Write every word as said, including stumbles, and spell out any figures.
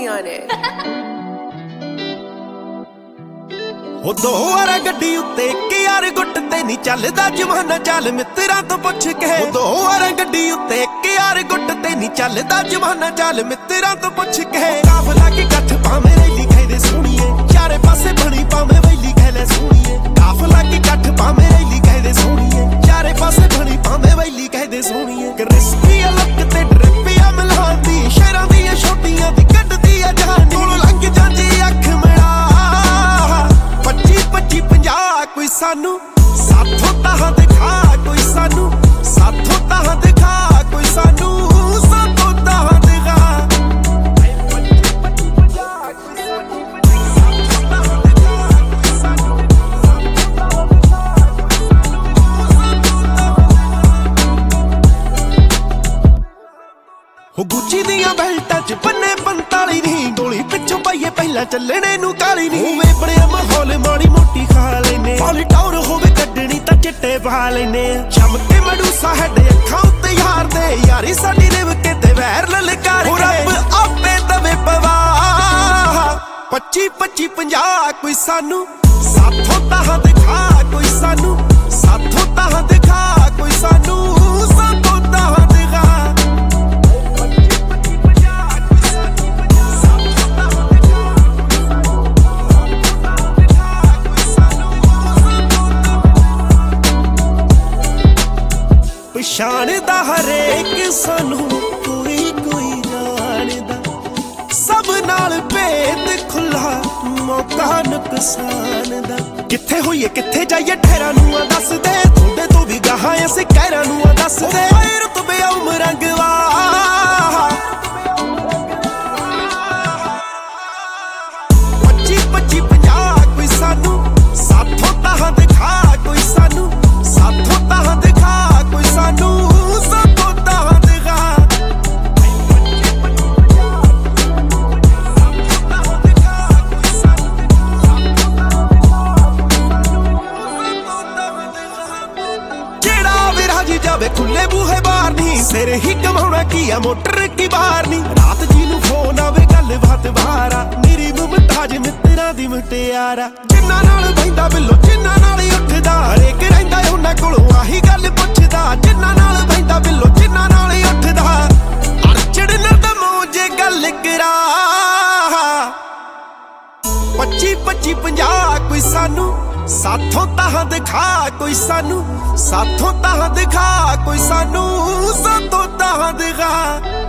ਹੁੰਦੀਆਂ ਨੇ। ਉਹ ਦੋ ਵਾਰਾਂ ਗੱਡੀ ਉੱਤੇ ਇੱਕ ਯਾਰ ਗੁੱਟ ਤੇ ਨਹੀਂ ਚੱਲਦਾ ਜਮਾਨਾ, ਚੱਲ ਮਿੱਤਰਾਂ ਤੋਂ ਪੁੱਛ ਕੇ। ਉਹ ਦੋ ਵਾਰਾਂ ਗੱਡੀ ਉੱਤੇ ਇੱਕ ਯਾਰ ਗੁੱਟ ਤੇ ਨਹੀਂ ਚੱਲਦਾ ਜਮਾਨਾ, ਚੱਲ ਮਿੱਤਰਾਂ ਤੋਂ ਪੁੱਛ ਕੇ। ਕਾਫਲਾ ਕੀ ਇਕੱਠ ਭਾਵੇਂ ਰੈਲੀ ਕਹਿੰਦੇ ਸੁਣੀਏ, ਚਾਰੇ ਪਾਸੇ ਬਣੀ ਭਾਵੇਂ ਵੈਲੀ ਕਹਿੰਦੇ ਸੁਣੀਏ। ਕਾਫਲਾ ਕੀ ਇਕੱਠ ਭਾਵੇਂ ਰੈਲੀ ਕਹਿੰਦੇ ਸੁਣੀਏ, ਚਾਰੇ ਪਾਸੇ ਬਣੀ ਭਾਵੇਂ ਵੈਲੀ ਕਹਿੰਦੇ ਸੁਣੀਏ। ਕ੍ਰਿਸਪੀ ਅਲੱਗ ਤੇ ਡਰਿਪਿਆ ਮਿਲਾਉਂਦੀ, ਸ਼ਹਿਰਾਂ ਦੀਆਂ ਛੋਟੀਆਂ ਦੀ ਕੱਢਦੀ ਆ ਜਾਨ। ਕੋਲੋਂ ਲੰਘ ਜਾਂਦੀ ਅੱਖ ਮਿਲਾ ਪੱਚੀ ਪੱਚੀ ਪੰਜਾਹ, ਕੋਈ ਸਾਨੂੰ ਸਾਥੋਂ ਤਾਹਾਂ ਦਿਖਾ, ਕੋਈ ਸਾਨੂੰ ਸਾਥੋਂ ਤਾਹਾਂ ਦਿਖਾ, ਕੋਈ ਸਾਨੂੰ ਸਾਥੋਂ ਤਾਹਾਂ ਦਿਖਾ। ਹੋ ਗੁੱਚੀ ਦੀਆਂ ਬੈਲਟਾਂ ਚ ਬੰਨੇ ਪੰਤਾਲੀ ਨੀ, ਗੋਲੀ ਪਿੱਛੋਂ ਪਾਈਏ ਪਹਿਲਾਂ ਚੱਲਣੇ ਨੂੰ ਕਾਲੀ ਨੀ। ਹੋਵੇ ਬੜਿਆ ਮਾਹੌਲ ਮਾੜੀ ਮੋਟੀ ਖਾ ਲੈਨੇ, ਵਾਲੀ ਟੌਰ ਹੋਵੇ ਕੱਢਣੀ ਤਾਂ ਚਿੱਟੇ ਪਾ ਲੈਨੇ। ਚਮਕੇ ਮੜੂਸਾ ਹੈਡੇ ਅੱਖਾਂ ਉੱਤੇ ਯਾਰ ਦੇ, ਯਾਰੀ ਸਾਡੀ ਰਿਵ ਕੇ ਤੇ ਵੈਰ ਲਲਕਾਰ ਕੇ। ਰੱਬ ਆਪੇ ਦਵੇ ਪਵਾ ਪੱਚੀ ਪੱਚੀ ਪੰਜਾਹ, ਕੋਈ ਸਾਨੂੰ ਸਾਥੋਂ ਤਾਹਾਂ ਦਿਖਾ, ਕੋਈ ਸਾਨੂੰ ਸਾਥੋਂ ਤਾਹਾਂ ਦਿਖਾ, ਕੋਈ ਸਾਨੂੰ ਸਾਥੋਂ ਤਾਹਾਂ ਦਿਖਾ। ਪਛਾਣਦਾ ਹਰੇਕ ਸਾਨੂੰ, ਕੋਈ ਕੋਈ ਜਾਣਦਾ, ਸਭ ਨਾਲ ਭੇਦ ਖੁੱਲਾ ਮੌਕਾ ਨੁਕਸਾਨ ਦਾ। ਕਿੱਥੇ ਹੋਈਏ ਕਿੱਥੇ ਜਾਈਏ ਠਹਿਰਾਂ ਨੂੰ ਆ ਦੱਸ ਦੇ, ਤੁਹਾਡੇ ਤੋਂ ਵੀ ਗਾਹਾਂ ਅਸੀਂ ਕਹਿਰਾਂ ਨੂੰ ਆ ਦੱਸ ਦੇ। ਰੁਤਬੇ ਉਮਰੰਗ ਵਾ ਪੱਚੀ ਪੱਚੀ ਪੰਜਾਹ, ਕੋਈ ਸਾਨੂੰ ਸਾਥੋਂ ਤਾਹਾਂ ਦਿਖਾ, ਕੋਈ ਸਾਨੂੰ ਸਾਥੋਂ ਤਾਹਾਂ ਦਿਖਾ, ਕੋਈ ਸਾਨੂੰ ਸਾਥੋਂ ਤਾਹਾਂ ਦਿਖਾ। ਜਿਹੜਾ ਵੀ ਰਾਜੀ ਜਾਵੇ ਖੁੱਲੇ ਬੂਹੇ ਬਾਹਰ ਨੀ, ਸਿਰ ਹੀ ਕਮਾਉਣਾ ਕੀ ਆ ਮੋਟਰ ਕੀ ਬਾਹਰ ਨੀ। ਰਾਤ ਜੀ ਨੂੰ ਫੋਨ ਆਵੇ ਗੱਲ ਬਾਤ ਬਾਹਰਾ, ਮੇਰੀ ਮੁਮਤਾਜ ਮਿੱਤਰਾਂ ਦੀ ਮੁਟਿਆਰਾ। ਜਿੰਨਾਂ ਨਾਲ ਬਹਿੰਦਾ ਬਿੱਲੋ ਜਿੰਨਾਂ ਨਾਲ ਹੀ ਉੱਠਦਾ, ਹਰੇਕ ਰਹਿੰਦਾ ਉਹਨਾਂ ਕੋਲੋਂ ਆਹੀ ਗੱਲ ਪੁੱਛਦਾ। ਜਿੰਨਾਂ ਨਾਲ ਬਹਿੰਦਾ ਬਿੱਲੋ ਜਿੰਨਾਂ ਨਾਲ ਹੀ ਉੱਠਦਾ, ਅਰਚੜ ਨਰਦਮੋ ਜੇ ਗੱਲ ਕਰਾ। ਪੱਚੀ ਪੱਚੀ ਪੰਜਾਹ, ਕੋਈ ਸਾਨੂੰ ਸਾਥੋਂ ਤਾਹਾਂ ਦਿਖਾ, ਕੋਈ ਸਾਨੂੰ ਸਾਥੋਂ ਤਾਹਾਂ ਦਿਖਾ, ਕੋਈ ਸਾਨੂੰ ਸਾਥੋਂ ਤਾਹਾਂ ਦਿਖਾ।